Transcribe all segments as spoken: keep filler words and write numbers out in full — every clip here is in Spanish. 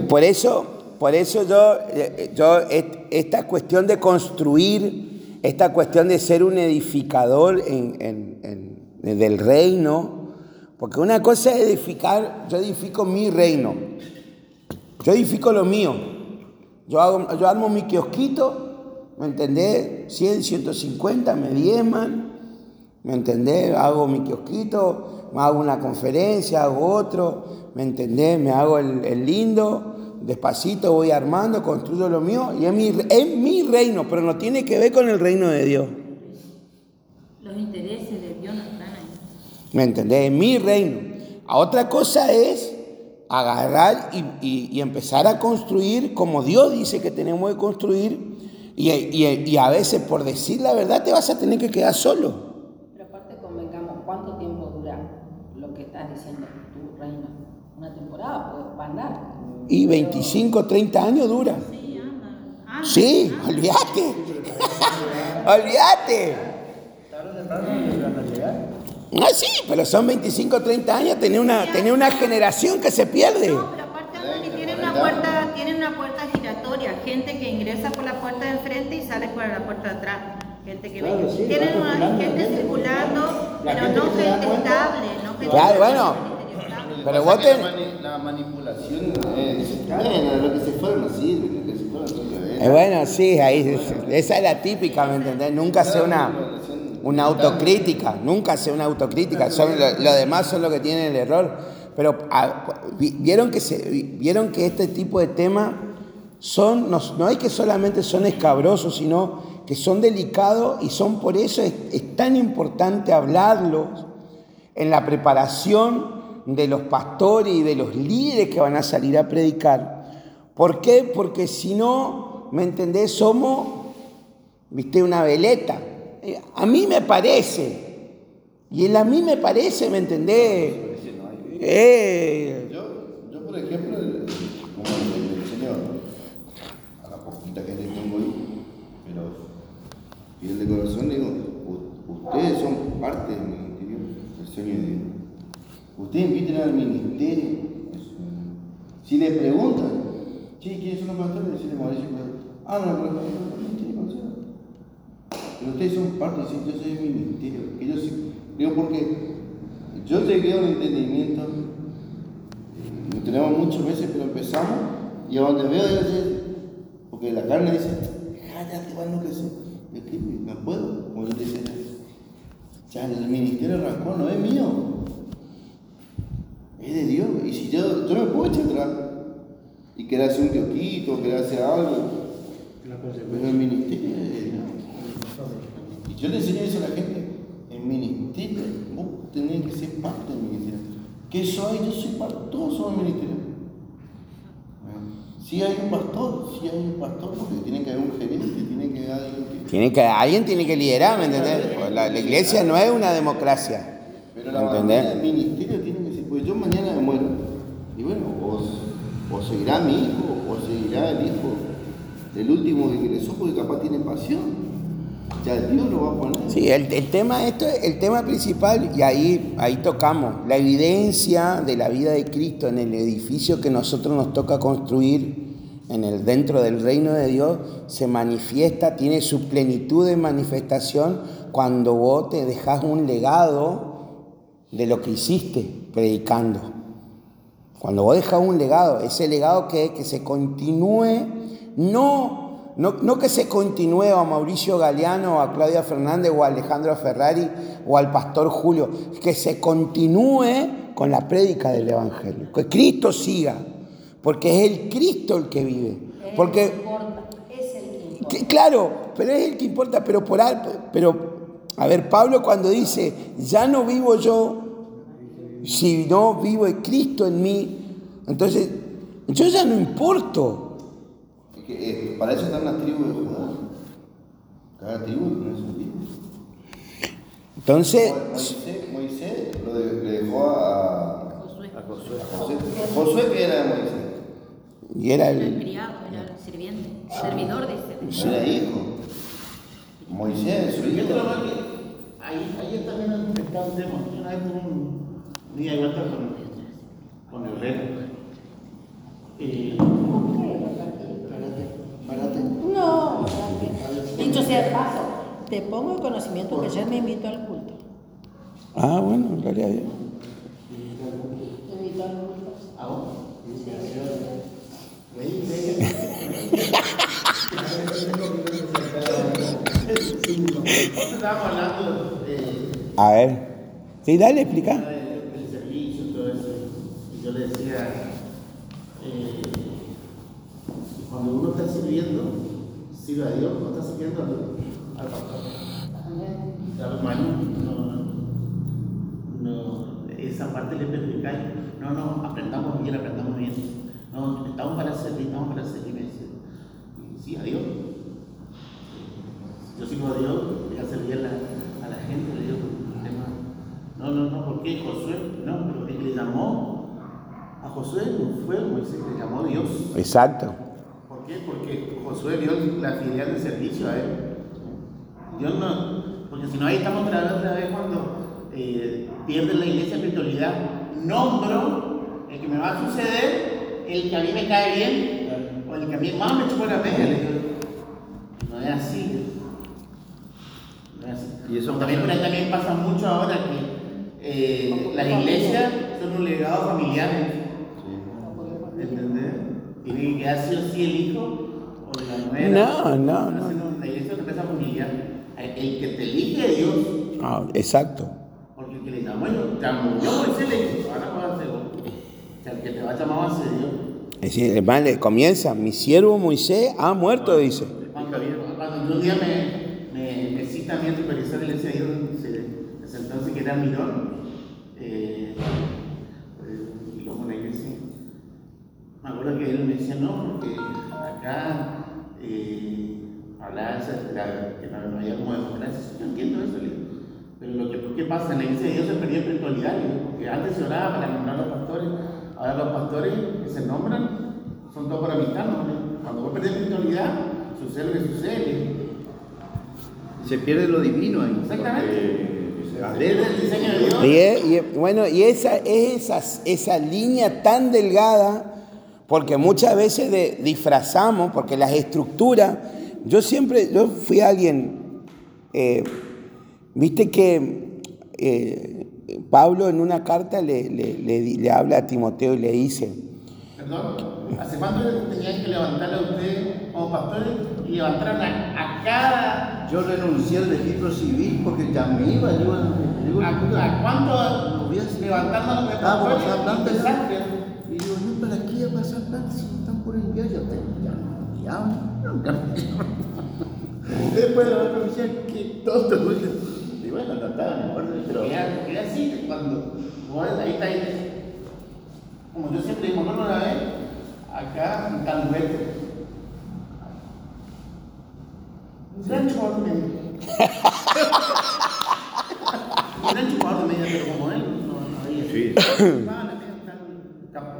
por eso, por eso yo, yo, esta cuestión de construir, esta cuestión de ser un edificador en, en, en, del reino, porque una cosa es edificar, yo edifico mi reino, yo edifico lo mío, yo, hago, yo armo mi kiosquito, ¿me entendés? cien, ciento cincuenta, me diezman, ¿me entendés? Hago mi kiosquito, me hago una conferencia, hago otro, ¿me entendés? Me hago el, el lindo, despacito voy armando, construyo lo mío, y es mi, es mi reino, pero no tiene que ver con el reino de Dios. Los intereses de Dios no están ahí. ¿Me entendés? Es mi reino. A otra cosa es agarrar y, y, y empezar a construir como Dios dice que tenemos que construir, y, y, y a veces, por decir la verdad, te vas a tener que quedar solo. Pero aparte convengamos, ¿cuánto tiempo dura lo que estás diciendo tu reino? Una temporada, pues va a andar. Y veinticinco, treinta años dura. Sí, anda. anda Sí, anda. olvídate. Olvídate. Ah, sí, pero son veinticinco, treinta años, tener una, tener una generación que se pierde. No, pero aparte Anthony, tiene una puerta, tiene una puerta giratoria, gente que ingresa por la puerta de enfrente y sale por la puerta de atrás. Gente que Claro, ve. sí, Tienen va una circulando, gente gente circulando, la pero gente no que se da gente cuenta. estable, no gente Claro, estable, bueno. ministerio estable. Pero Pasa vos que ten- la, mani- la manipulación es bueno, lo que se fueron no sirve, lo que se fueron sirve. Eh, bueno, sí, ahí, esa es la típica, ¿me entendés? Nunca sea una, una autocrítica, nunca sea una autocrítica, son, lo, lo demás son los que tienen el error. Pero a, vieron, que se, vieron que este tipo de temas son, no, no es que solamente son escabrosos, sino que son delicados, y son por eso es, es tan importante hablarlos en la preparación de los pastores y de los líderes que van a salir a predicar. ¿Por qué? Porque si no, ¿me entendés? Somos, viste, una veleta. A mí me parece, y el a mí me parece, ¿me entendés? Eh, Yo, yo, por ejemplo, el- como le enseño a la poquita que le tengo ahí, pero fiel de corazón, le digo, "U- ustedes son parte del ministerio del sueño de Dios. Ustedes inviten al ministerio. Si le preguntan, che, ¿quiénes son los pastores? Decirle Mauricio, ah, no, pero no, no, pero ustedes son parte, dicen, yo soy el ministerio. Que yo sí, digo, porque yo llegué a un entendimiento, no tenemos muchos meses, pero empezamos, y a donde veo, yo sé, porque la carne dice, cállate, va lo que sé, es que no puedo, como yo te decía, ya el ministerio arrancó, no es mío, es de Dios, y si yo, yo me puedo echar atrás, y querer hacer un kiosquito, querer hacer algo, pero el ministerio es de Dios. Y yo le enseño eso a la gente, el ministerio, vos tenés que ser parte del ministerio. ¿Qué soy? Yo soy parte, todos somos ministerio. Si hay un pastor, si hay un pastor, porque tiene que haber un gerente, tiene que haber alguien que... tiene que, alguien tiene que liderar, ¿me entendés? La, la iglesia no es una democracia, Pero la ¿me bandera entendés? del ministerio tiene que ser, pues yo mañana me muero. Y bueno, o, o seguirá mi hijo, o seguirá el hijo del último que ingresó, porque capaz tiene pasión. Ya Dios lo va a poner. Sí, el, el tema esto, el tema principal, y ahí, ahí tocamos, la evidencia de la vida de Cristo en el edificio que nosotros nos toca construir en el, dentro del reino de Dios, se manifiesta, tiene su plenitud de manifestación cuando vos te dejás un legado de lo que hiciste predicando. Cuando vos dejás un legado, ese legado que, que se continúe, no... No, no que se continúe a Mauricio Galeano, o a Claudia Fernández, o a Alejandro Ferrari, o al pastor Julio, que se continúe con la prédica del Evangelio, que Cristo siga, porque es el Cristo el que vive. Porque, Es el que importa. que, claro, pero es el que importa, pero por algo, pero, a ver, Pablo cuando dice, ya no vivo yo, sino vivo el Cristo en mí, entonces, yo ya no importo. Que, eh, para eso están las tribus de Judá. Cada tribu tiene su tribu. Entonces, Moisés, Moisés lo de- le dejó a, Josué. a Josué. Josué. Josué que era de Moisés. y era Era el el... criado, era el sirviente, servidor, dice. No era hijo. Moisés, su Yo hijo. creo que ahí, ahí también está un tema. Yo una vez tuve un día igual con, con Herrera. Eh, sea de paso, te pongo en conocimiento que ayer me invitó al culto. Ah, bueno, gloria a Dios. Me invitó al culto. ¿A vos? Estábamos hablando de, A ver. Sí, dale, explica. del, del servicio y todo eso. Y yo le decía, eh, cuando uno está sirviendo, sirve a Dios, no está sirviendo al, al pastor. A los hermanos, no, no, esa parte le perjudica. No, no, aprendamos bien, aprendamos bien. No, estamos para servir, estamos para servir. Me dice, sí, a Dios. Yo sirvo a Dios, voy a servir a la, a la gente, le digo, no, no, no, ¿por qué Josué? No, pero el que le llamó a Josué no fue Moisés, le llamó Dios. Exacto. ¿Por qué? Porque Josué vio la fidelidad del servicio a él. Dios no, porque si no ahí estamos otra vez, otra vez cuando eh, pierde la iglesia espiritualidad. Nombro el que me va a suceder, el que a mí me cae bien, o el que a mí más me chupó la media. Le digo, no es así. No es así. Y eso también, por ahí también pasa mucho ahora que eh, las iglesias son un legado familiar. ¿Entendés? Tiene que quedar sí o sí el hijo o la nuera. No, no, no. La iglesia es una empresa familiar. El que te elige es Dios. Ah, exacto. Porque el que le llamó, yo, llamó yo, Moisés le dijo, ahora va a ser vos. O sea, el que te va a llamar va a ser Dios. Es decir, hermano, le comienza, mi siervo Moisés ha muerto, dice. Cuando, cuando yo un día me, me, me cita a mi supervisor y le decía, yo, desde entonces que era Mirón, eh, y como la iglesia, me acuerdo que él me decía, no, porque acá eh, hablaba de la, que no, no había como democracia, yo entiendo eso, le digo. Pero lo que ¿qué pasa? En la iglesia de Dios se perdió espiritualidad, porque antes se oraba para nombrar a los pastores, ahora los pastores que se nombran son todos para mitad, ¿no? Cuando vos perdés espiritualidad, sucede lo que sucede. Se pierde lo divino ahí. Exactamente. Porque Desde el diseño de Dios. Y, es- y es- bueno, y esa es esa, esa línea tan delgada, porque muchas veces de- disfrazamos, porque las estructuras, yo siempre, yo fui alguien, eh, viste que eh, Pablo en una carta le, le, le, le habla a Timoteo y le dice, Perdón, ¿hace cuánto tenían que levantarle a ustedes como pastores y levantaron a, a cada... yo renuncié al registro civil porque ya me iba, yo iba, yo iba ¿A, a cuánto levantando a los estaba por pastores? pasar planta Desastre. y digo, no, ¿para qué iba a pasar planta si están por enviar? Ya te ya no, nunca después la otra me decía, qué tonto. Y bueno, no estaba mejor, pero Era, era así, cuando vos ahí está ahí. Como yo siempre digo, no una vez, acá en tal lugar. Un gran chupador de media. Un gran chupador de media, pero como él, no, no había. sí, Chupaba la media tan capo.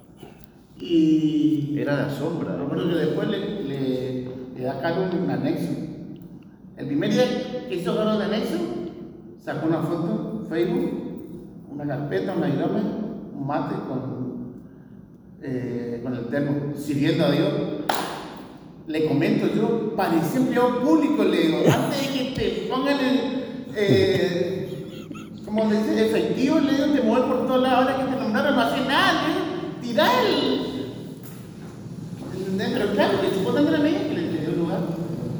Y era la sombra. me acuerdo que después le, le, le da Carlos un anexo. El primer día que hizo Carlos de anexo, sacó una foto en Facebook, una carpeta, un airome, un mate con, eh, con el termo, sirviendo a Dios. Le comento yo, parecía empleado público, le digo, antes de que te pongan el, eh, como le dice, efectivo, le digo, te mueves por todas las horas que te nombraron, no hace nada, le digo, tirá el. ¿Entendés? Pero claro, que chupó tan grande que le dio el lugar.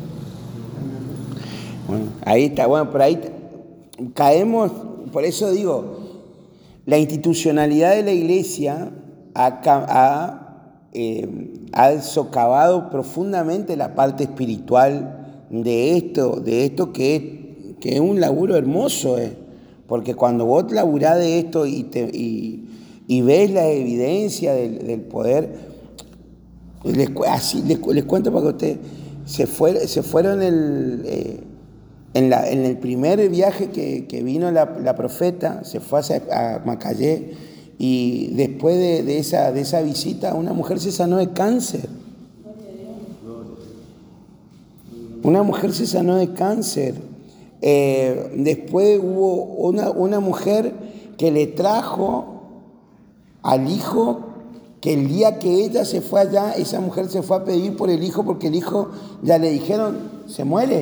bueno, ahí está, bueno, por ahí t- caemos, por eso digo, la institucionalidad de la iglesia ha, ca- ha, eh, ha socavado profundamente la parte espiritual de esto, de esto que es, que es un laburo hermoso, eh. Porque cuando vos laburás de esto y, te, y, y ves la evidencia del, del poder, les, cu- así, les, cu- les cuento para que ustedes se, fue, se fueron el... eh, En, la, en el primer viaje que, que vino la, la profeta, se fue a, a Macayé y después de, de, esa, de esa visita una mujer se sanó de cáncer. Una mujer se sanó de cáncer. Eh, después hubo una, una mujer que le trajo al hijo que que el día que ella se fue allá, esa mujer se fue a pedir por el hijo porque el hijo ya le dijeron, se muere.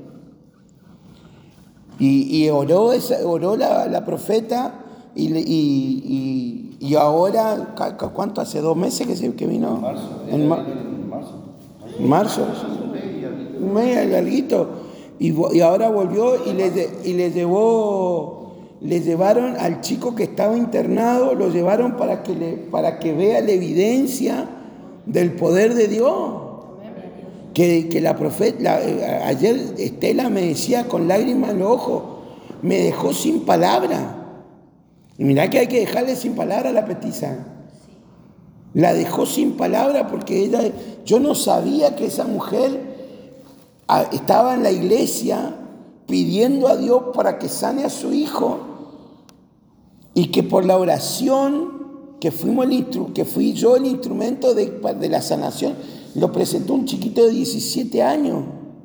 Y, y oró, esa, oró la, la profeta y, y, y, y ahora, ¿cuánto? ¿Hace dos meses que, se, que vino? Marzo, en mar, marzo. marzo. Un mes larguito. Y, y ahora volvió y le, y le llevó... Le llevaron al chico que estaba internado, lo llevaron para que, le, para que vea la evidencia del poder de Dios. Que, que la profeta, la, ayer Estela me decía con lágrimas en los ojos, me dejó sin palabra. Y mirá que hay que dejarle sin palabra a la petiza. La dejó sin palabra porque ella, yo no sabía que esa mujer estaba en la iglesia pidiendo a Dios para que sane a su hijo y que por la oración que, fuimos el instru- que fui yo el instrumento de, de la sanación, lo presentó un chiquito de diecisiete años.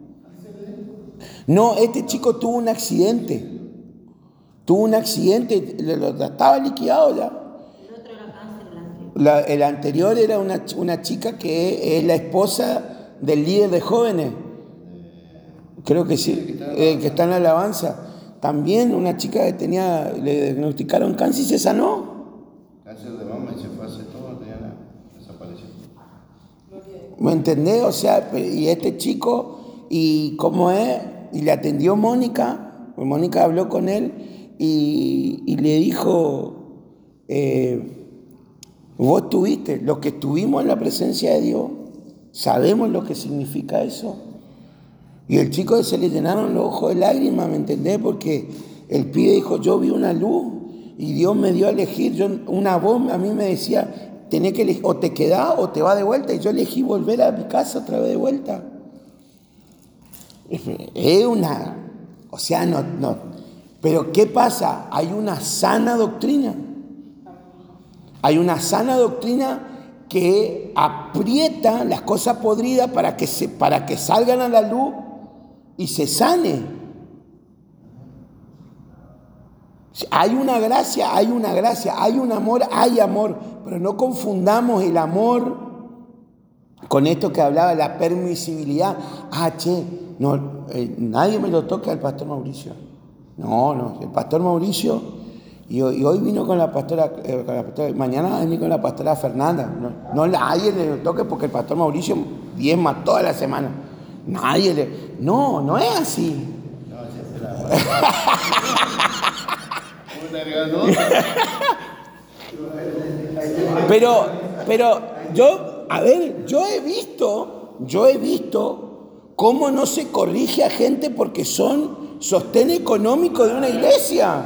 No, este chico tuvo un accidente, tuvo un accidente, lo, lo, estaba liquidado ya. El otro era cáncer, el anterior. La, el anterior era una, una chica que es la esposa del líder de jóvenes. Creo que sí, eh, que está en la alabanza. También una chica que tenía, le diagnosticaron cáncer y se sanó. Cáncer de mama y se fue hace todo, tenía desapareció. ¿Me entendés? O sea, y este chico, y cómo es, y le atendió Mónica, Mónica habló con él y, y le dijo, eh, vos estuviste, los que estuvimos en la presencia de Dios, sabemos lo que significa eso. Y el chico se le llenaron los ojos de lágrimas, ¿me entendés? Porque el pibe dijo, yo vi una luz y Dios me dio a elegir. Yo, una voz a mí me decía, tenés que elegir, o te quedás o te vas de vuelta. Y yo elegí volver a mi casa otra vez de vuelta. Es una, o sea, no, no. Pero ¿qué pasa? Hay una sana doctrina. Hay una sana doctrina que aprieta las cosas podridas para que, se, para que salgan a la luz y se sane. Hay una gracia, hay una gracia, hay un amor, hay amor, pero no confundamos el amor con esto que hablaba, la permisibilidad. Ah, che, no, eh, nadie me lo toca al pastor Mauricio. No, no, el pastor Mauricio, y hoy, y hoy vino con la, pastora, eh, con la pastora, mañana va a venir con la pastora Fernanda. No, no nadie le toque porque el pastor Mauricio diezma toda la semana. Nadie le... No, no es así. No, esa es la... Pero, pero yo, a ver, yo he visto, yo he visto cómo no se corrige a gente porque son sostén económico de una iglesia.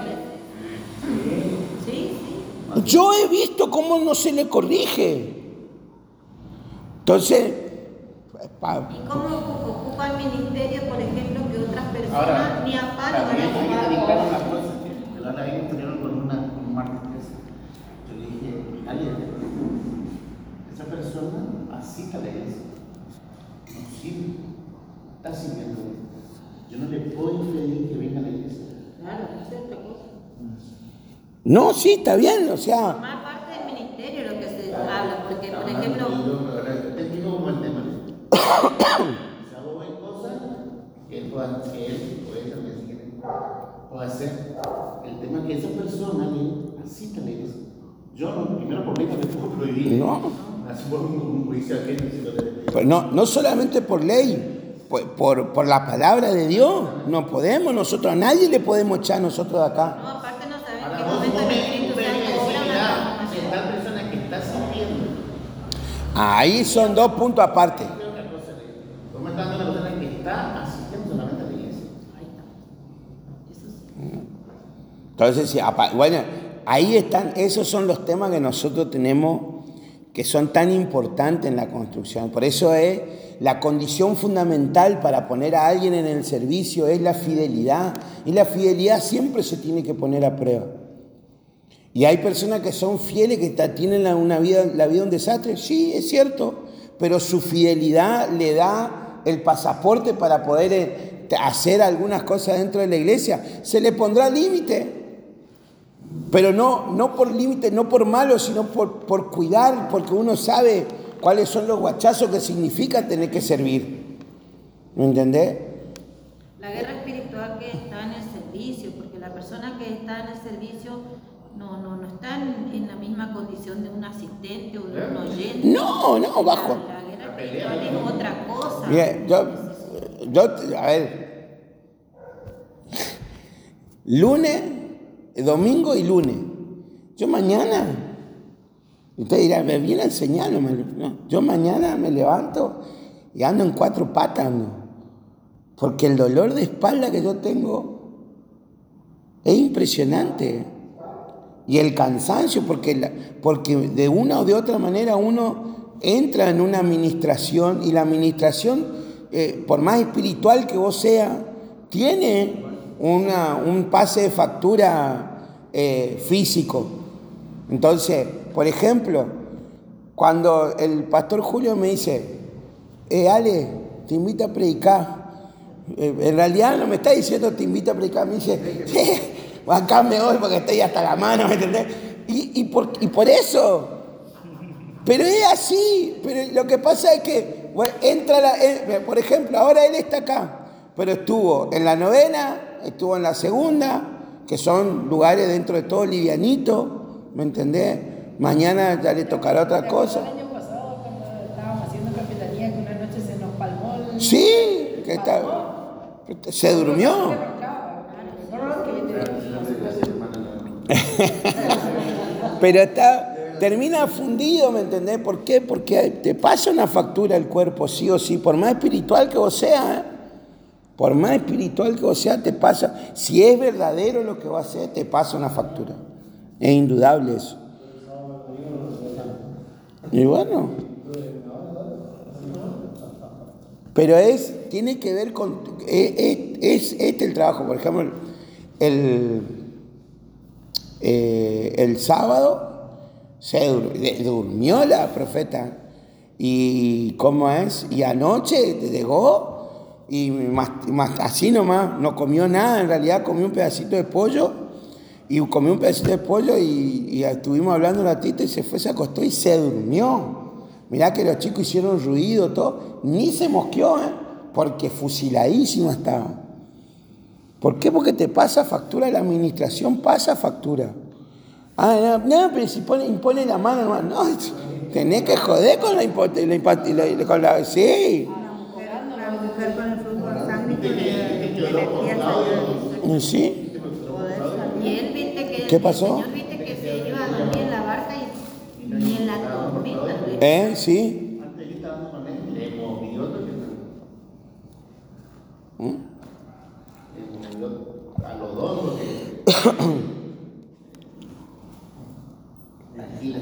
Yo he visto cómo no se le corrige. Entonces, pa, ¿y cómo ocupa el ministerio, por ejemplo, que otras personas Ahora, ni a palo van también a hay que ocupar? dedicar una cosa, que la ahí me salieron con una con un martes. Yo le dije, ayer, esa persona asista a la iglesia, no sirve, está sirviendo. Yo no le puedo impedir que venga a la iglesia. Claro, eso es otra cosa. no, sí, está bien, o sea, Formar parte del ministerio lo que se habla, porque, por Hablando, ejemplo, yo, te explico como el tema. Quizá vos ves cosas que él pueda, que él o ella le sigue, puede hacer. El tema es que esa persona que asista a la iglesia. Yo no, primero por ley no le puedo prohibir. No. Así por un, un juicio aquel, si lo debe. pues no, no solamente por ley, por, por, por la palabra de Dios. No podemos nosotros, a nadie le podemos echar nosotros de acá. no, aparte no saben Ahora qué vos momento el ves Espíritu una Santo obra una necesidad de transformación. tal persona que está sirviendo. Ahí son dos puntos aparte. Otra cosa, vos me estás dando una persona que está asistiendo solamente a la iglesia. Entonces, sí, apa- bueno, ahí están, esos son los temas que nosotros tenemos que son tan importantes en la construcción. Por eso es la condición fundamental para poner a alguien en el servicio es la fidelidad. Y la fidelidad siempre se tiene que poner a prueba. Y hay personas que son fieles, que ta- tienen la, una vida, la vida un desastre. Sí, es cierto, pero su fidelidad le da el pasaporte para poder eh, hacer algunas cosas dentro de la iglesia. Se le pondrá límite. Pero no, no por límite, no por malo, sino por, por cuidar, porque uno sabe cuáles son los guachazos que significa tener que servir. ¿Me entendés? La guerra espiritual que está en el servicio, porque la persona que está en el servicio no, no, no está en, en la misma condición de un asistente o de un oyente. No, no, bajo. La, la guerra espiritual es otra cosa. Bien, yo, yo, a ver, lunes, domingo y lunes. Yo mañana, usted dirá, me viene a enseñar, no, no, yo mañana me levanto y ando en cuatro patas, ¿no? Porque el dolor de espalda que yo tengo es impresionante. Y el cansancio, porque, la, porque de una o de otra manera uno entra en una administración, y la administración, eh, por más espiritual que vos seas, tiene una, un pase de factura eh, físico. Entonces, por ejemplo, cuando el pastor Julio me dice, eh, Ale, te invito a predicar. Eh, en realidad no me está diciendo te invito a predicar, me dice, sí, acá me voy porque estoy hasta la mano, ¿me entendés? Y, y, por, y por eso, pero es así, pero lo que pasa es que, bueno, entra la, eh, por ejemplo, ahora él está acá, pero estuvo en la novena, estuvo en la segunda, que son lugares dentro de todo livianito, ¿me entendés? Mañana ya le tocará otra cosa. El año pasado, cuando estábamos haciendo capitanía, que una noche se nos palmó el... Sí, que está, se durmió. Pero está, termina fundido, ¿me entendés? ¿Por qué? Porque te pasa una factura el cuerpo, sí o sí, por más espiritual que vos seas, ¿eh? Por más espiritual que vos seas, te pasa, si es verdadero lo que vas a hacer, te pasa una factura. Es indudable eso. Y bueno, pero es, tiene que ver con, es, es, es este el trabajo, por ejemplo, el, eh, el sábado se durmió la profeta, y cómo es, y anoche llegó, y más, más, así nomás, no comió nada, en realidad comió un pedacito de pollo, y comió un pedacito de pollo, y, y estuvimos hablando un ratito, y se fue, se acostó y se durmió. Mirá que los chicos hicieron ruido, todo, ni se mosqueó, ¿eh? Porque fusiladísimo estaba. ¿Por qué? Porque te pasa factura, la administración pasa factura. Ah, no, no, pero si pone, impone la mano, no, tenés que joder con la impotencia, con la, sí. La mujer con el flujo de sangre que le le ¿Sí? Y él, viste que ¿Qué pasó? El Señor, viste que se iba a dormir en la barca y ni en la tormenta. ¿Eh? ¿Sí? Antes yo estaba con él, le movió lo que ¿Mm? le movió a los dos, porque. Tranquila,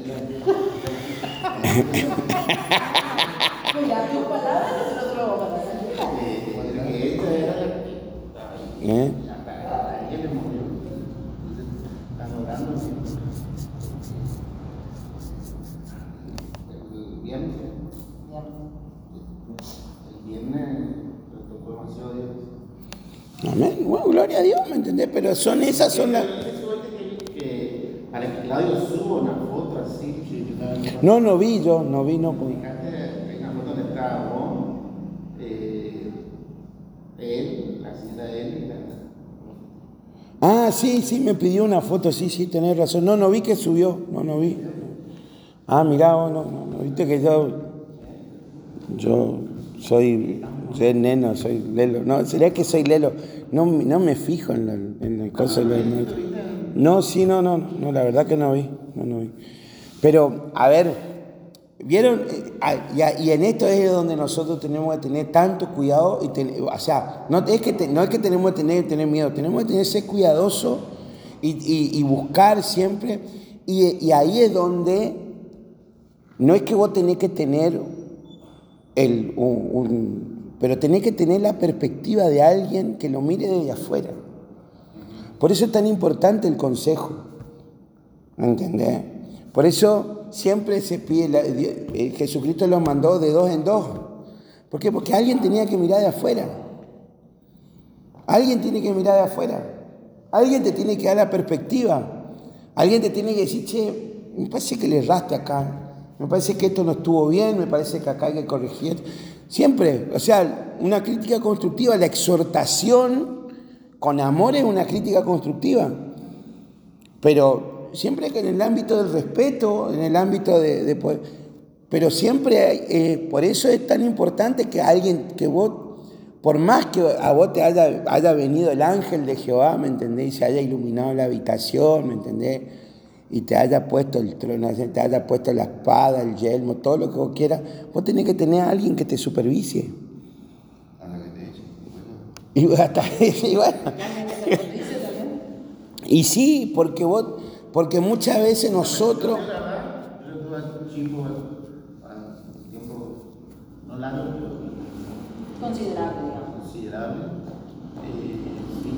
Cuidado tus palabras, nosotros vamos a que esta era ¿Eh? la que le movió. Están orando. El viernes. El viernes le tocó demasiado Dios. Amén. Bueno, gloria a Dios, ¿me entendés? Pero son esas, son las... Que para que Claudio suba una foto así. No, no vi yo, no vi, no. Fíjate en la foto donde está vos, eh, él, la señora de él y la. Ah, sí, sí, me pidió una foto, sí, sí, tenés razón. No, no vi que subió, no, no vi. Ah, mirá, vos, no, no, no, viste que yo, yo soy, soy neno, soy lelo. No, sería que soy lelo. No, no me fijo en la, en la cosa de la... No, sí, no, no, no, la verdad que no vi, no, no vi. Pero, a ver, ¿vieron? Y en esto es donde nosotros tenemos que tener tanto cuidado, y ten, o sea, no es que, te, no es que tenemos que tener, tener miedo, tenemos que tener, ser cuidadosos y, y, y buscar siempre, y, y ahí es donde, no es que vos tenés que tener, el, un, un, pero tenés que tener la perspectiva de alguien que lo mire desde afuera. Por eso es tan importante el consejo, ¿entendés? Por eso siempre se pide, la, Jesucristo los mandó de dos en dos. ¿Por qué? Porque alguien tenía que mirar de afuera. Alguien tiene que mirar de afuera. Alguien te tiene que dar la perspectiva. Alguien te tiene que decir, che, me parece que le erraste acá, me parece que esto no estuvo bien, me parece que acá hay que corregir. Siempre, o sea, una crítica constructiva, la exhortación con amor es una crítica constructiva, pero siempre que en el ámbito del respeto, en el ámbito de, de poder, pero siempre, hay, eh, por eso es tan importante que alguien, que vos, por más que a vos te haya, haya venido el ángel de Jehová, ¿me entendés? Y se haya iluminado la habitación, ¿me entendés? Y te haya puesto el trono, te haya puesto la espada, el yelmo, todo lo que vos quieras, vos tenés que tener a alguien que te supervise. A la que te eche. Y hasta y bueno. Y sí, porque vos, porque muchas veces nosotros. Yo tuve un chico a tiempo no largo, pero Considerable, digamos. considerable. Eh, sí.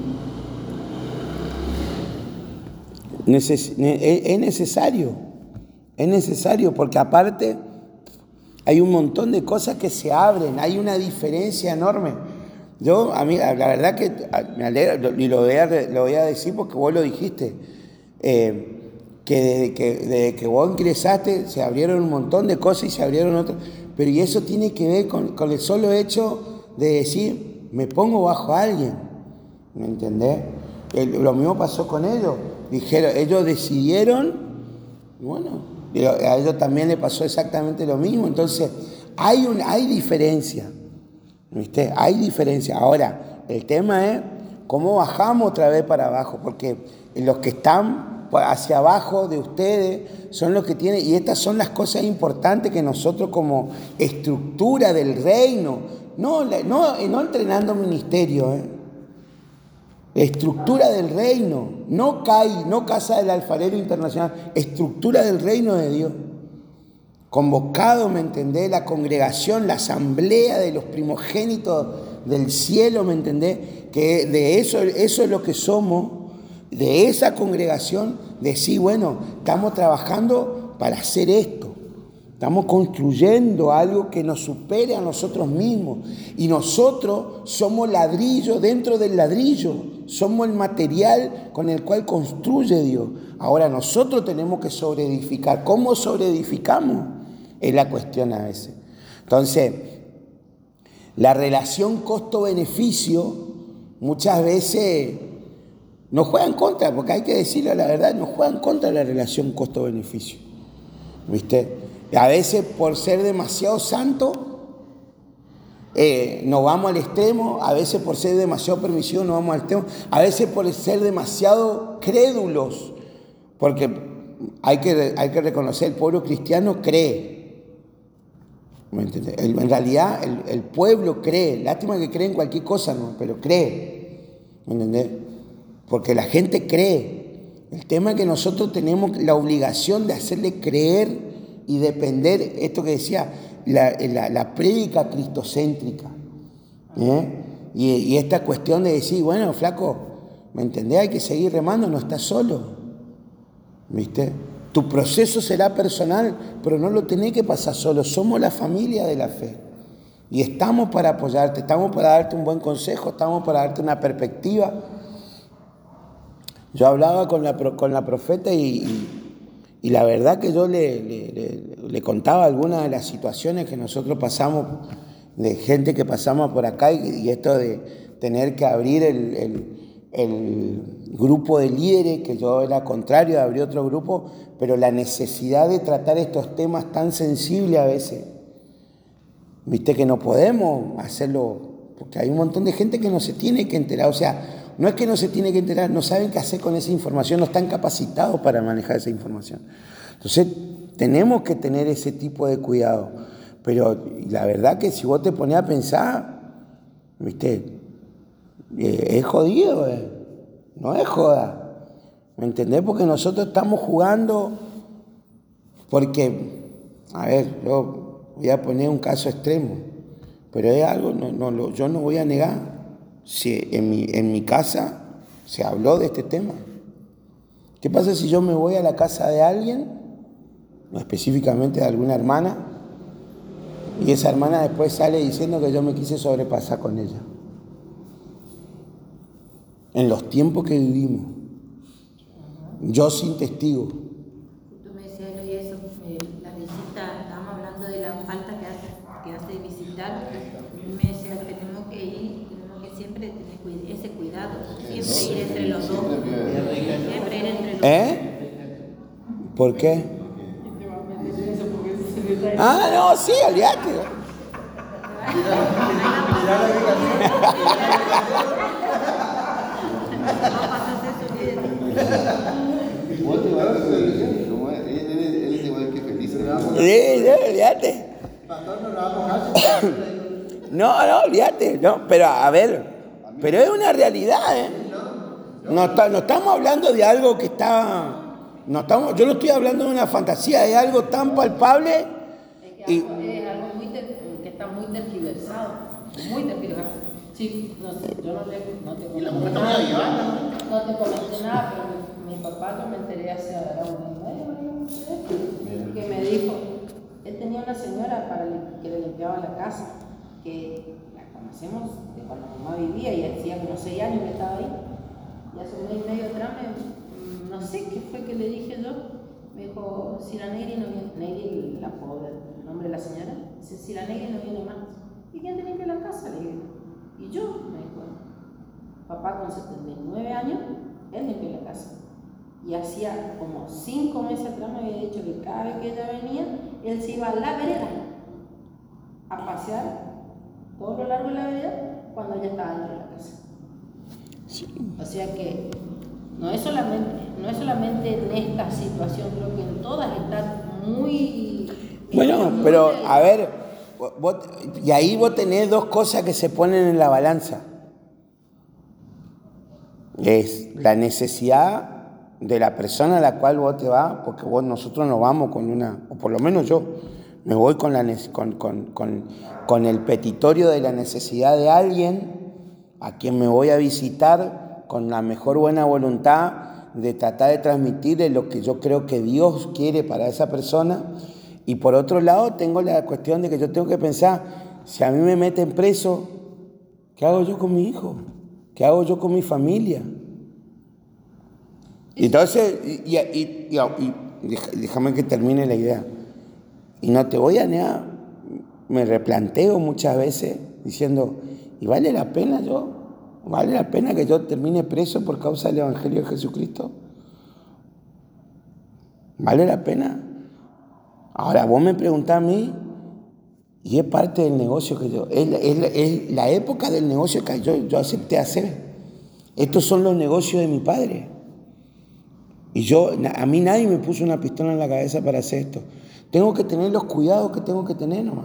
Neces- es necesario, es necesario porque aparte hay un montón de cosas que se abren, hay una diferencia enorme. Yo, a mí, la verdad que me alegra, y lo voy a, lo voy a decir porque vos lo dijiste, eh, que, desde que desde que vos ingresaste se abrieron un montón de cosas y se abrieron otras, pero y eso tiene que ver con, con el solo hecho de decir, me pongo bajo a alguien, ¿me entendés? El, lo mismo pasó con ellos. Dijeron, ellos decidieron, y bueno, a ellos también le pasó exactamente lo mismo. Entonces, hay, un, hay diferencia, ¿viste? Hay diferencia. Ahora, el tema es cómo bajamos otra vez para abajo, porque los que están hacia abajo de ustedes son los que tienen, y estas son las cosas importantes que nosotros como estructura del reino, no, no, no entrenando ministerio, ¿eh? Estructura del reino, no C A I, no Casa del Alfarero Internacional, estructura del reino de Dios. Convocado, ¿me entendés? La congregación, la asamblea de los primogénitos del cielo, ¿me entendés? Que de eso, eso es lo que somos, de esa congregación, decir, bueno, estamos trabajando para hacer esto. Estamos construyendo algo que nos supere a nosotros mismos. Y nosotros somos ladrillo dentro del ladrillo. Somos el material con el cual construye Dios. Ahora nosotros tenemos que sobreedificar. ¿Cómo sobreedificamos? Es la cuestión a veces. Entonces, la relación costo-beneficio muchas veces nos juega en contra, porque hay que decirlo la verdad, nos juega en contra la relación costo-beneficio. ¿Viste? A veces por ser demasiado santo eh, nos vamos al extremo, a veces por ser demasiado permisivo nos vamos al extremo, a veces por ser demasiado crédulos, porque hay que, hay que reconocer, el pueblo cristiano cree, ¿me entiendes? El, en realidad el, el pueblo cree, lástima que cree en cualquier cosa, ¿no? Pero cree, ¿me entiendes? Porque la gente cree. El tema es que nosotros tenemos la obligación de hacerle creer y depender, esto que decía, la, la, la prédica cristocéntrica. ¿eh? Y, y esta cuestión de decir, bueno, flaco, ¿me entendés? Hay que seguir remando, no estás solo. ¿Viste? Tu proceso será personal, pero no lo tenés que pasar solo. Somos la familia de la fe. Y estamos para apoyarte, estamos para darte un buen consejo, estamos para darte una perspectiva. Yo hablaba con la, con la profeta y... y Y la verdad que yo le, le, le, le contaba algunas de las situaciones que nosotros pasamos, de gente que pasamos por acá, y, y esto de tener que abrir el, el, el grupo de líderes, que yo era contrario de abrir otro grupo, pero la necesidad de tratar estos temas tan sensibles a veces, viste que no podemos hacerlo, porque hay un montón de gente que no se tiene que enterar, o sea, no es que no se tiene que enterar, no saben qué hacer con esa información, no están capacitados para manejar esa información. Entonces, tenemos que tener ese tipo de cuidado. Pero la verdad que si vos te pones a pensar, ¿viste? Eh, es jodido, eh. No es joda. ¿Me entendés? Porque nosotros estamos jugando, porque, a ver, yo voy a poner un caso extremo, pero es algo, no, no, lo, yo no voy a negar. Si en mi, en mi casa se habló de este tema. ¿Qué pasa si yo me voy a la casa de alguien, no específicamente de alguna hermana, y esa hermana después sale diciendo que yo me quise sobrepasar con ella? En los tiempos que vivimos. yo sin testigo. Tú me decías, y eso, eh, la visita, estábamos hablando de la falta que hace, que hace visitar. Y me decía, tenemos que ir, tenemos que siempre tener cuid- ese cuidado, siempre ir entre los dos. Siempre ir entre los dos. ¿Eh? ¿Por qué? Ah, no, sí, olvídate. Vos te vas a ver, como él, él, él es igual que feliz. Sí, sí, olvídate. No, no, olvídate, no, pero a ver, pero es una realidad, ¿eh? No, está, no estamos hablando de algo que está, no estamos, yo no estoy hablando de una fantasía, es algo tan palpable. Es que Y, algo- es algo muy ter- que está muy tergiversado, muy tergiversado. Sí, no sé, yo no, le, no te Y la comenté mujer está nada, medio avivada, no te comenté nada, pero mi, mi papá, yo me enteré hace ahora un mes, que me dijo, él tenía una señora para li- que le limpiaba la casa, que la conocemos de cuando mamá vivía y hacía como seis años que estaba ahí. Y hace un mes y medio atrás, me, no sé qué fue que le dije yo, me dijo, si la Negri no viene, Negri, la pobre, el nombre de la señora, dice, si la Negri no viene más, ¿y quién te limpia la casa? Le digo, y yo, me dijo, papá con setenta y nueve años, él limpió la casa. Y hacía como cinco meses atrás me había dicho que cada vez que ella venía, él se iba a la vereda a pasear todo lo largo de la vereda cuando ella estaba dentro de la casa. O sea que no es solamente, no es solamente en esta situación, creo que en todas está muy... bueno, muy pero del- a ver, vos, y ahí vos tenés dos cosas que se ponen en la balanza. Es la necesidad de la persona a la cual vos te vas, porque vos, nosotros nos vamos con una, o por lo menos yo, me voy con, la, con, con, con, con el petitorio de la necesidad de alguien a quien me voy a visitar con la mejor buena voluntad de tratar de transmitirle lo que yo creo que Dios quiere para esa persona. Y por otro lado tengo la cuestión de que yo tengo que pensar, si a mí me meten preso, ¿qué hago yo con mi hijo? ¿Qué hago yo con mi familia? Entonces, y, y, y, y déjame que termine la idea. Y no te voy a negar, me replanteo muchas veces diciendo, ¿y vale la pena yo? ¿Vale la pena que yo termine preso por causa del Evangelio de Jesucristo? ¿Vale la pena? Ahora, vos me preguntás a mí, y es parte del negocio que yo, es, es, es la época del negocio que yo, yo acepté hacer. Estos son los negocios de mi padre. Y yo, a mí nadie me puso una pistola en la cabeza para hacer esto. Tengo que tener los cuidados que tengo que tener nomás.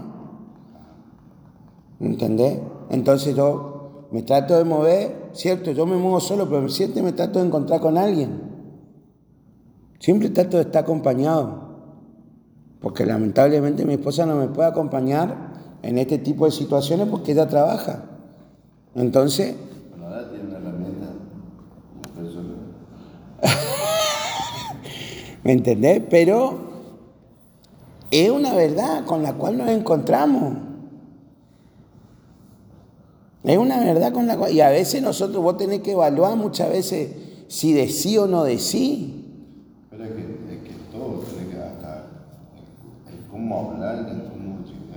¿Entendés? Entonces yo me trato de mover, cierto, yo me muevo solo, pero siempre me trato de encontrar con alguien. Siempre trato de estar acompañado. Porque lamentablemente mi esposa no me puede acompañar en este tipo de situaciones porque ella trabaja. Entonces... Bueno, ahora tiene una herramienta, una persona. ¿Me entendés? Pero es una verdad con la cual nos encontramos. Es una verdad con la cual... Y a veces nosotros, vos tenés que evaluar muchas veces si de sí o no de sí. Pero es que, es que todo tiene que hasta el cómo hablar, el cómo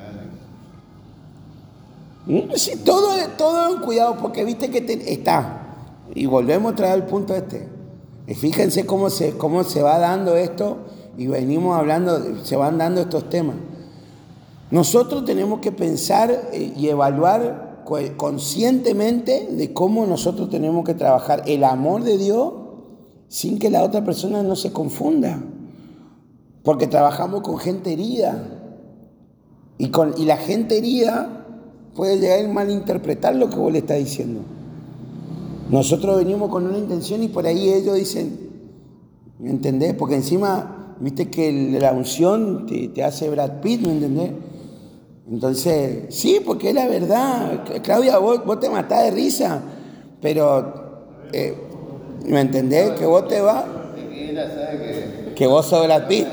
llegar. Sí, todo, todo es un cuidado, porque viste que te, está. Y volvemos a traer el punto este. Y fíjense cómo se, cómo se va dando esto, y venimos hablando, se van dando estos temas. Nosotros tenemos que pensar y evaluar conscientemente de cómo nosotros tenemos que trabajar el amor de Dios sin que la otra persona no se confunda. Porque trabajamos con gente herida. Y, con, y la gente herida puede llegar a malinterpretar lo que vos le estás diciendo. Nosotros venimos con una intención y por ahí ellos dicen, ¿me entendés? Porque encima, viste que la unción te, te hace Brad Pitt, ¿me entendés? Entonces, sí, porque es la verdad. Claudia, vos, vos te matás de risa, pero, eh, ¿me entendés? Que vos te vas... Que ella sabe que... Que vos sos Brad Pitt.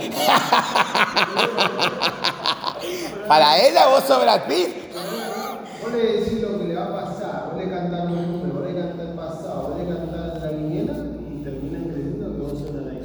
Para ella vos sos Brad Pitt. Vos le decís lo que le va a pasar, vos le cantás los números, vos le cantás el pasado, vos le cantás la guinera y terminan creyendo que vos sos la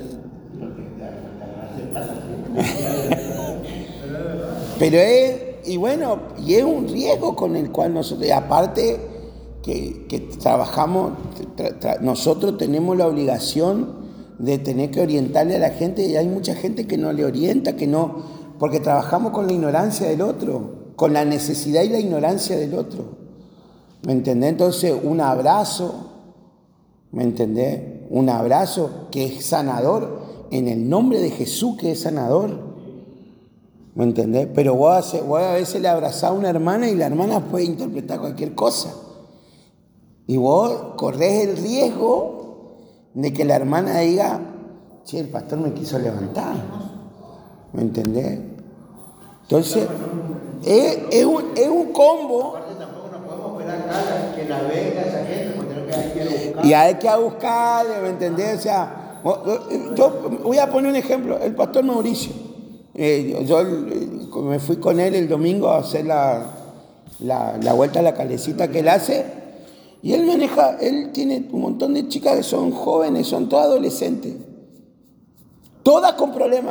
Pero es, y bueno, y es un riesgo con el cual nosotros, y aparte que, que trabajamos, tra, tra, nosotros tenemos la obligación de tener que orientarle a la gente, y hay mucha gente que no le orienta, que no, porque trabajamos con la ignorancia del otro, con la necesidad y la ignorancia del otro. ¿Me entendés? Entonces, un abrazo, ¿me entendés? Un abrazo que es sanador, en el nombre de Jesús que es sanador. ¿Me entendés? Pero vos, hace, vos a veces le abrazás a una hermana y la hermana puede interpretar cualquier cosa. Y vos corres el riesgo de que la hermana diga, che, el pastor me quiso levantar. ¿Me entendés? Entonces, es, es, un, es un combo. Tampoco nos podemos esperar acá que la venga esa gente, porque hay que ir a buscar. Y hay que buscarle, ¿me entendés? O sea, yo voy a poner un ejemplo. El pastor Mauricio. Eh, yo eh, me fui con él el domingo a hacer la, la, la vuelta a la calecita que él hace, y él maneja, él tiene un montón de chicas que son jóvenes, son todas adolescentes, todas con problemas.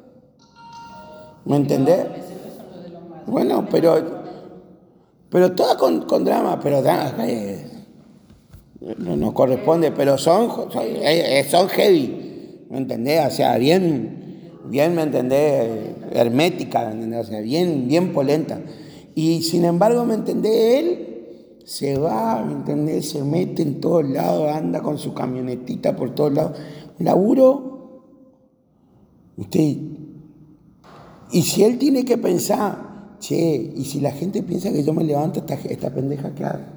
¿Me entendés? Bueno, pero, pero todas con, con drama, pero drama, eh, no nos corresponde, pero son, son, eh, son heavy, ¿me entendés? O sea, bien... bien, ¿me entendés? Hermética, ¿me entendés? O sea, bien, bien polenta. Y sin embargo, ¿me entendés? Él se va, ¿me entendés? Se mete en todos lados, anda con su camionetita por todos lados. Laburo, usted. Y si él tiene que pensar, che, y si la gente piensa que yo me levanto, esta, esta pendeja, ¿qué hago?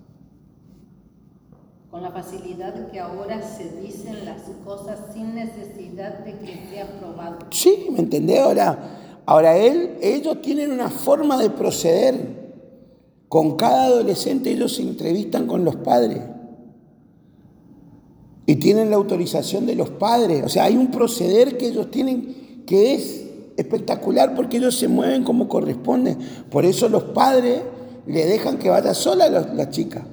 Con la facilidad que ahora se dicen las cosas sin necesidad de que sea probado. Sí, ¿me entendés? Ahora, ahora él, ellos tienen una forma de proceder. Con cada adolescente ellos se entrevistan con los padres. Y tienen la autorización de los padres. O sea, hay un proceder que ellos tienen que es espectacular porque ellos se mueven como corresponde. Por eso los padres le dejan que vaya sola la, la chica.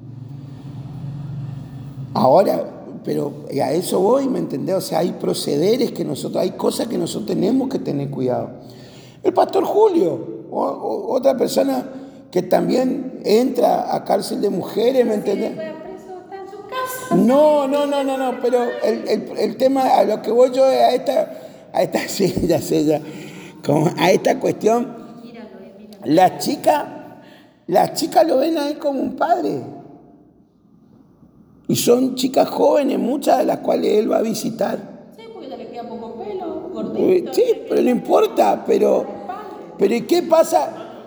Ahora, pero a eso voy, ¿me entendés? O sea, hay procederes que nosotros, hay cosas que nosotros tenemos que tener cuidado. El pastor Julio, o, o, otra persona que también entra a cárcel de mujeres, ¿me entendés? No, no, no, no, no, pero el, el, el tema, a lo que voy yo es a esta, a esta, sí, ya sé, ya, como a esta cuestión, las chicas, las chicas lo ven a él como un padre. Y son chicas jóvenes, muchas de las cuales él va a visitar. Sí, porque ya le queda poco pelo, gordito. Sí, pero no importa, pero, pero ¿y qué pasa?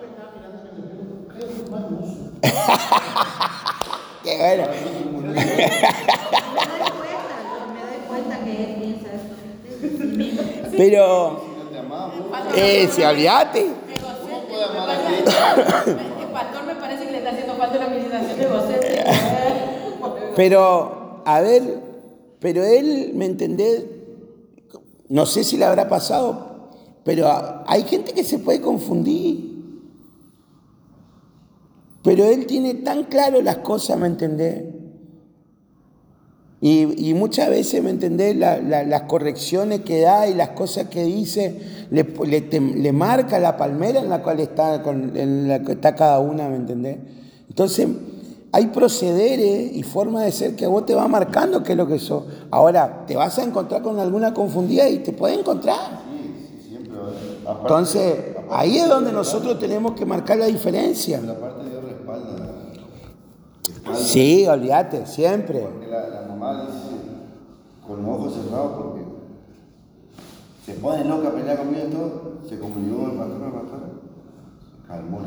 Qué bueno. Me doy cuenta, me doy cuenta que él piensa esto. Pero, eh, si olvídate. El pastor me parece que le está haciendo falta una meditación egocéntrica. Pero, a ver, pero él, ¿me entendés? No sé si le habrá pasado, pero hay gente que se puede confundir. Pero él tiene tan claro las cosas, ¿me entendés? Y, y muchas veces, ¿me entendés? La, la, las correcciones que da y las cosas que dice, le, le, te, le marca la palmera en la cual está, con, en la que está cada una, ¿me entendés? Entonces, hay procederes y formas de ser que a vos te va marcando qué es lo que sos. Ahora, te vas a encontrar con alguna confundida y te puede encontrar. Sí, sí, siempre. Aparte, Entonces, aparte, ahí es donde nosotros tenemos que marcar la diferencia. La parte de Dios respalda. respalda. Sí, olvídate, siempre. Porque la, la mamá dice, con los ojos cerrados, porque se pone loca a pelear conmigo y todo, se comunicó con el pastor, el pastor, se calmó.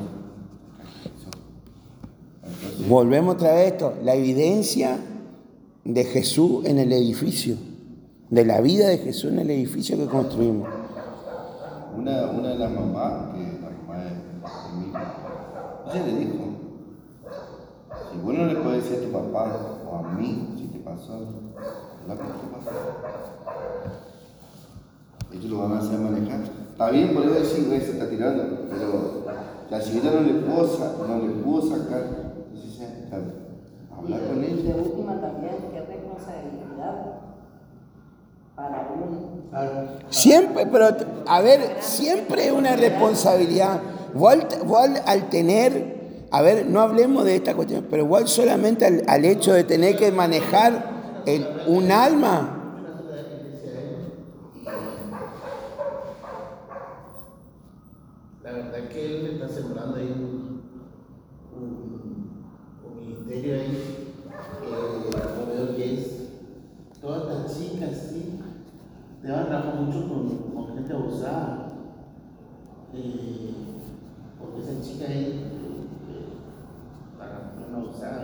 Entonces, volvemos otra vez a esto, la evidencia de Jesús en el edificio, de la vida de Jesús en el edificio que construimos. Una, una de las mamás, que la mamá de, de mi hijo, ella le dijo, si vos no le puedes decir a tu papá o a mí si te pasó, lo que te pasó, ellos lo van a hacer manejar. Está bien, por eso decir, güey, se está tirando, pero la señora no le pudo, no le pudo sacar. Entonces, hablar con Y ella. de última también, qué responsabilidad para uno. Siempre, pero a ver, siempre es una responsabilidad. Vos al, vos al, al tener, a ver, no hablemos de esta cuestión, pero igual solamente al, al hecho de tener que manejar el, un alma. La verdad es que él está sembrando ahí un, un, un ministerio ahí, eh, lo veo que es todas estas chicas, sí, te van a trabajar mucho con, con gente abusada, eh, porque esa chica ahí, eh, para una abusada,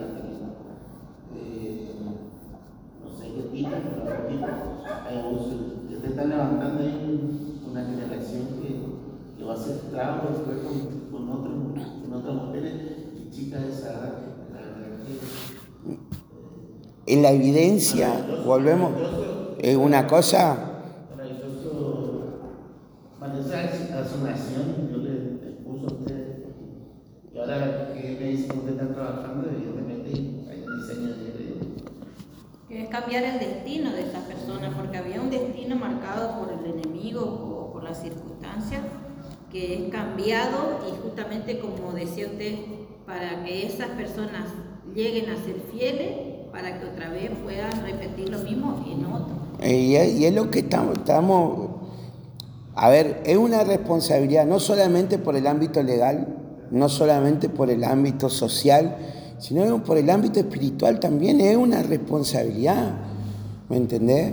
eh, no sé qué tipo, pero algún tipo, hay abuso, que te están levantando ahí una generación que que va a ser trabajo después con, con, otro, con otras mujeres y chicas de esa edad. La verdad que, eh, En la evidencia, volvemos, es una cosa. Maravilloso. Maravillosa a su nación, yo le, le puso a usted. Y ahora que me dice que usted está trabajando, evidentemente hay un diseño de. Que es cambiar el destino de esas personas, porque había un destino marcado por el enemigo o por las circunstancias, que es cambiado y justamente como decía usted, para que esas personas lleguen a ser fieles, para que otra vez puedan repetir lo mismo en otro. Y es, y es lo que estamos, estamos, a ver, es una responsabilidad no solamente por el ámbito legal, no solamente por el ámbito social, sino por el ámbito espiritual también es una responsabilidad, ¿me entendés?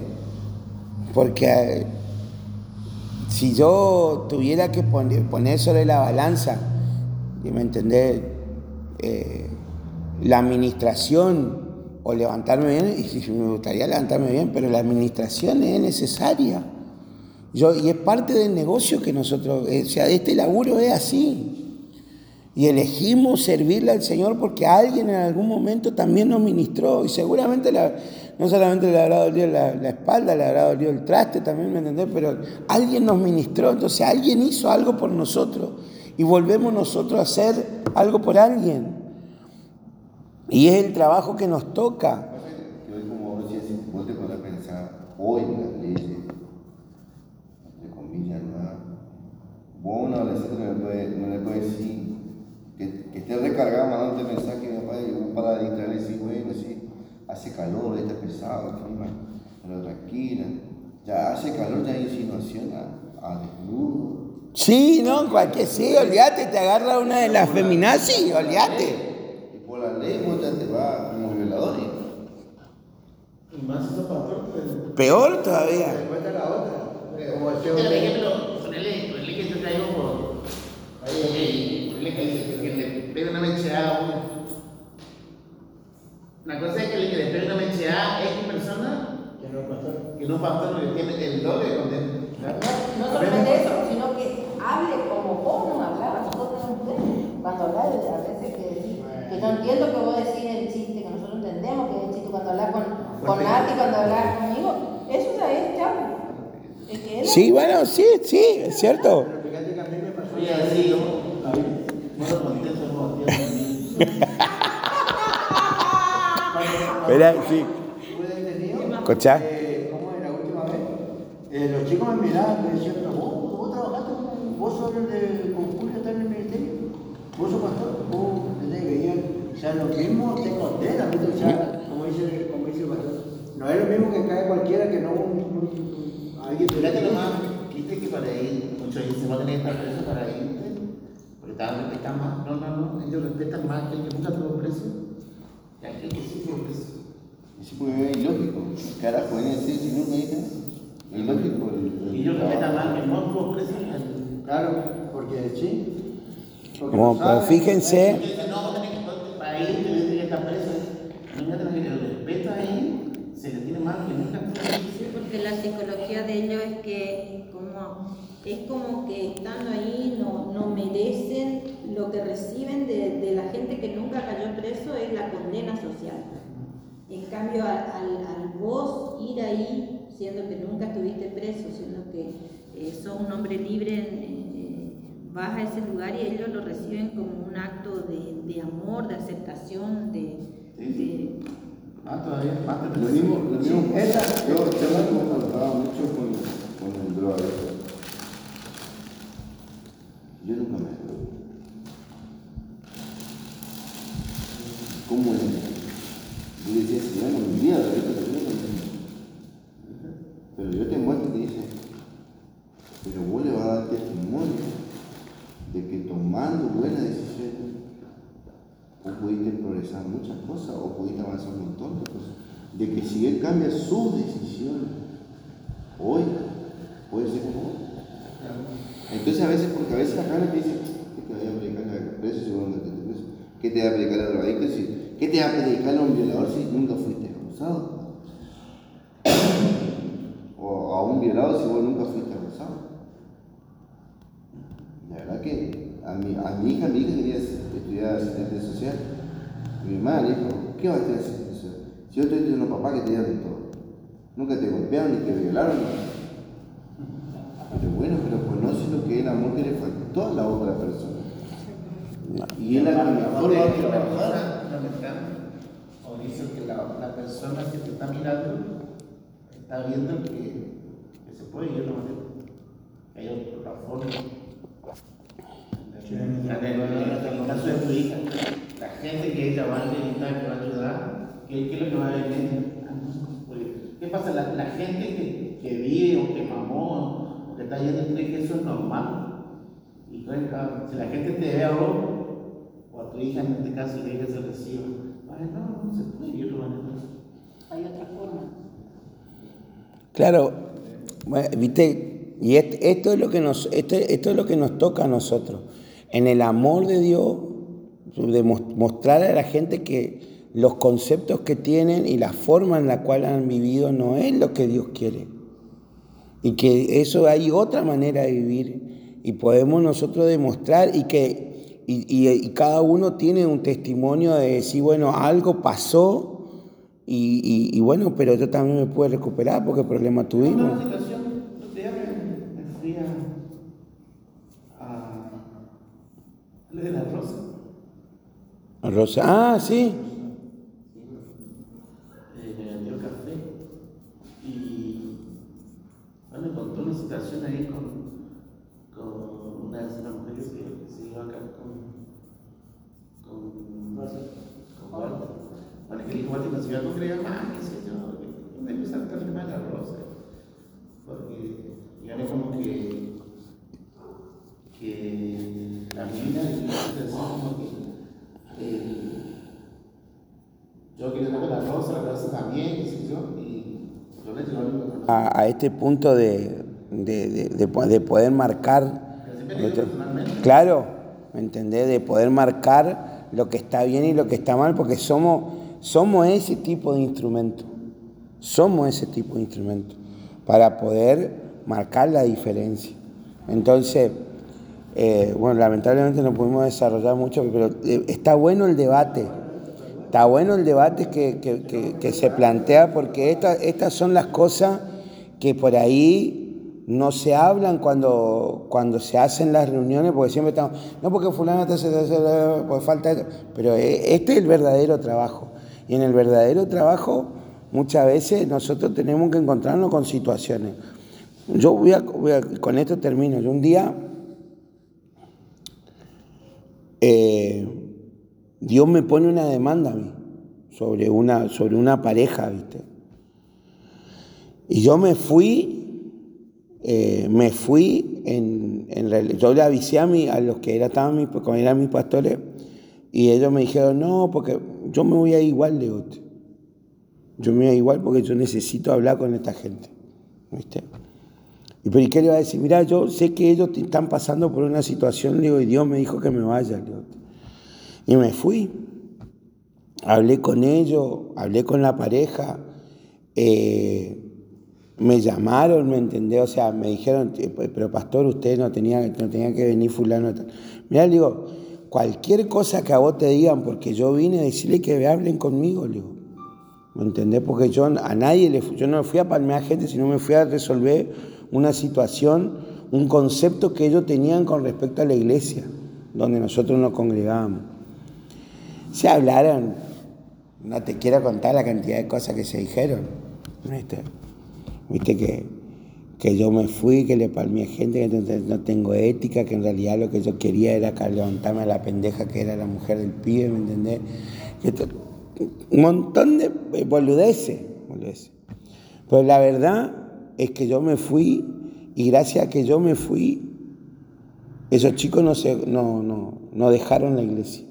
Porque si yo tuviera que poner, poner sobre la balanza, ¿me entendés? Eh, la administración o levantarme bien, y me gustaría levantarme bien, pero la administración es necesaria. Yo, y es parte del negocio que nosotros, o sea, este laburo es así. Y elegimos servirle al Señor porque alguien en algún momento también nos ministró. Y seguramente la, no solamente le habrá dolido la, la espalda, le habrá dolido el traste también, ¿me entendés? Pero alguien nos ministró, entonces alguien hizo algo por nosotros. Y volvemos nosotros a hacer algo por alguien. Y es el trabajo que nos toca. Yo como vos decías, vos te podrás pensar hoy en las leyes, entre comillas, ¿no? Vos a un adolescente no le puedes no le puede decir que, que esté recargado mandándote mensaje, mi papá, y vos para distraerle decir, bueno, sí, hace calor, está pesado el clima, pero tranquila, ya hace calor, ya hay insinuación a, a desnudo. Sí, no, cualquier, sí, olvídate, te agarra una de las feminazis, olvídate. Y por la ley vos ya te vas como violadores. Y más esos patrones. Peor todavía. Después está la otra. Como el Por tema de- ejemplo, ponele, ponele que yo traigo por. Ahí, ponele que, que le pegue una mecheada a uno. Una cosa es que le, que le pegue una mecheada a X persona, que no pasó. que no pasó porque tiene el doble de condena. No, no solamente eso, sino que hable como vos nos hablabas, nosotros no entendemos. Cuando hablas, a veces que decís, que no entiendo que vos decís el chiste, que nosotros entendemos que es el chiste cuando hablas con, con Nati, cuando hablas conmigo, eso ya es chavo. Es que él Sí, bueno, sí, sí, es cierto. Pero fíjate que a mí me pasó. Oye, así yo, no lo contesto, no, Dios mío. Espera, sí. Tuve detenido. Escuchá. Eh, ¿Cómo era la última vez? Eh, los chicos me miraban, me decían, pero vos, vos trabajaste, con- vos sos el del concurso, estás en el ministerio, vos sos pastor, vos, ¿entendés? Veían, o sea, lo mismo te condena, ¿viste? O sea, como dice, como dice el pastor, no es lo mismo que cae cualquiera que no un, un, un- alguien que Fíjate nomás, viste que para ir, muchos dicen, va a tener que estar preso para irte, porque te van a respetar más. No, no, no, ellos respetan más que el que nunca tuvo preso, que aquel que sí tuvo preso. Y sí, porque es ilógico. Carajo, pueden decir si nunca dicen eso. Es ilógico. el- el Y ellos respetan trabajo. más que no tuvo preso. al- Claro, porque sí. Porque Como, no pero saben, fíjense, Porque dicen, no, vos tenés que, para ir, tenés que estar preso. Nunca tenés que el respeto ahí, se le tiene más que nunca tuvo preso. Sí, porque la psicología de ellos es que como, es como que estando ahí no, no merecen lo que reciben de, de la gente que nunca cayó preso, es la condena social. En cambio, al, al, al vos ir ahí, siendo que nunca estuviste preso, siendo que eh, sos un hombre libre, eh, vas a ese lugar y ellos lo reciben como un acto de, de amor, de aceptación, de, de, Ah, todavía más Lo mismo, lo mismo. Sí, esa- yo yo me confrontaba mucho con, con el droga. Yo nunca me acuerdo. ¿Cómo es? Yo decía, si yo no me olvido de esto, pero yo te muestro y te dice, pero vos le vas a dar testimonio de que tomando buenas decisiones vos pudiste progresar muchas cosas o pudiste avanzar un montón de cosas. De que si él cambia sus decisiones hoy, puede ser como vos. Entonces a veces, porque a veces la carne te dice, ¿qué te va a predicar al preso si vos no te preso? ¿Qué te va a predicar al drogadicto? Si, ¿qué te va a predicar a un violador si nunca fuiste abusado? O a un violado si vos nunca fuiste abusado. La verdad que a mi, a mi hija, mi hija quería estudiar asistente social. Mi mamá le dijo, ¿qué vas a estudiar asistente social? Si yo estoy unos papás que te dieron todo. Nunca te golpearon ni te violaron. Pero bueno, pero conoce lo que es el amor que le faltó a la otra persona. Y él a lo mejor va a trabajar. O dice que la, la persona que te está mirando está viendo que, que se puede ir de otra manera. Que hay otra forma. En el caso de tu hija, la gente que ella va a necesitar, que va a ayudar, ¿qué, qué es lo que va a venir? ¿Qué pasa? La, la gente que, que vive o que mamó o que está yendo cree que eso es normal. Y creen que si la gente te ve a vos o a tu hija, en este caso, y ella se recibe, ay, no, no se puede ir de otra manera. Hay otra forma. Claro, bueno, viste, y esto, esto es lo que nos, esto, esto es lo que nos toca a nosotros. En el amor de Dios, de mostrar a la gente que los conceptos que tienen y la forma en la cual han vivido no es lo que Dios quiere. Y que eso hay otra manera de vivir y podemos nosotros demostrar y que y, y, y cada uno tiene un testimonio de decir, bueno, algo pasó y, y, y bueno, pero yo también me puedo recuperar porque el problema tuvimos. Una situación, un día me, me fui a, a lo de la Rosa. Rosa, ah, sí. Me dio café y bueno, me contó una situación ahí con, con una de las mujeres que se, se iba acá con con con Walter. Bueno, que dijo Walter no se iba a congregar más, qué sé yo, me empezó a tratar mal la Rosa, porque ya ve como que que la mina de como que eh, yo quería tener la Rosa, la Rosa también, qué sé yo, y yo le digo A, a este punto de, de, de, de, de poder marcar, claro, ¿me entendés? De poder marcar lo que está bien y lo que está mal, porque somos, somos ese tipo de instrumento, somos ese tipo de instrumento, para poder marcar la diferencia. Entonces, eh, bueno, lamentablemente no pudimos desarrollar mucho, pero eh, está bueno el debate. Está bueno el debate que, que, que, que se plantea porque esta, estas son las cosas que por ahí no se hablan cuando, cuando se hacen las reuniones, porque siempre estamos, no porque fulano te hace, pues falta esto, pero este es el verdadero trabajo. Y en el verdadero trabajo muchas veces nosotros tenemos que encontrarnos con situaciones. Yo voy a, voy a con esto termino. Yo un día eh, Dios me pone una demanda a mí sobre una, sobre una pareja, ¿viste? Y yo me fui, eh, me fui, en, en realidad, yo le avisé a, mí, a los que era, estaban mis, eran mis pastores, y ellos me dijeron, no, porque yo me voy a ir igual, de otro. Yo me voy a ir igual porque yo necesito hablar con esta gente, ¿viste? Y pero ¿y qué le va a decir? Mira, yo sé que ellos están pasando por una situación, le digo, y Dios me dijo que me vaya, le digo. Y me fui, hablé con ellos, hablé con la pareja, eh, me llamaron, ¿me entendés? O sea, me dijeron, pero pastor, usted no tenía, no tenía que venir fulano. Mirá, le digo, cualquier cosa que a vos te digan, porque yo vine a decirle que me hablen conmigo, le digo, ¿me entendés? Porque yo a nadie, le, yo no fui a palmear gente, sino me fui a resolver una situación, un concepto que ellos tenían con respecto a la iglesia, donde nosotros nos congregábamos. Se hablaron No te quiero contar la cantidad de cosas que se dijeron. ¿Viste? Viste que, que yo me fui, que le palmé a gente, que no tengo ética, que en realidad lo que yo quería era levantarme a la pendeja que era la mujer del pibe, ¿me entendés? Esto, un montón de boludeces, boludeces. Pues la verdad es que yo me fui y gracias a que yo me fui, esos chicos no, se, no, no, no dejaron la iglesia.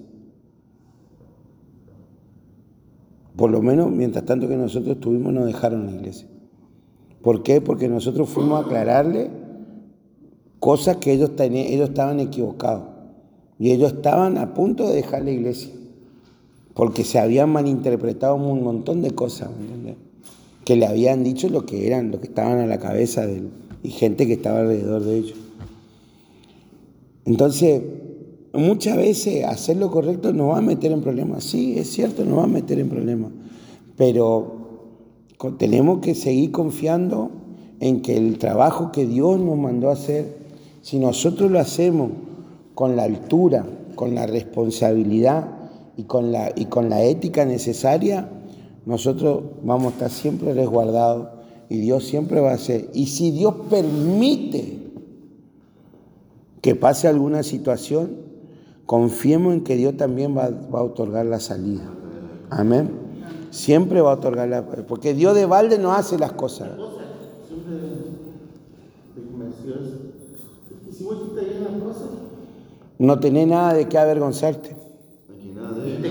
Por lo menos, mientras tanto que nosotros estuvimos, no dejaron la iglesia. ¿Por qué? Porque nosotros fuimos a aclararle cosas que ellos, tenían, ellos estaban equivocados. Y ellos estaban a punto de dejar la iglesia. Porque se habían malinterpretado un montón de cosas, ¿me entiendes? Que le habían dicho lo que eran, lo que estaban a la cabeza de él, y gente que estaba alrededor de ellos. Entonces, muchas veces hacer lo correcto nos va a meter en problemas. Sí, es cierto, nos va a meter en problemas. Pero tenemos que seguir confiando en que el trabajo que Dios nos mandó a hacer, si nosotros lo hacemos con la altura, con la responsabilidad y con la, y con la ética necesaria, nosotros vamos a estar siempre resguardados y Dios siempre va a hacer. Y si Dios permite que pase alguna situación, confiemos en que Dios también va, va a otorgar la salida. Amén. Siempre va a otorgar la... Porque Dios de balde no hace las cosas. Siempre me convenció eso. Si vos te las cosas, no tenés nada de qué avergonzarte.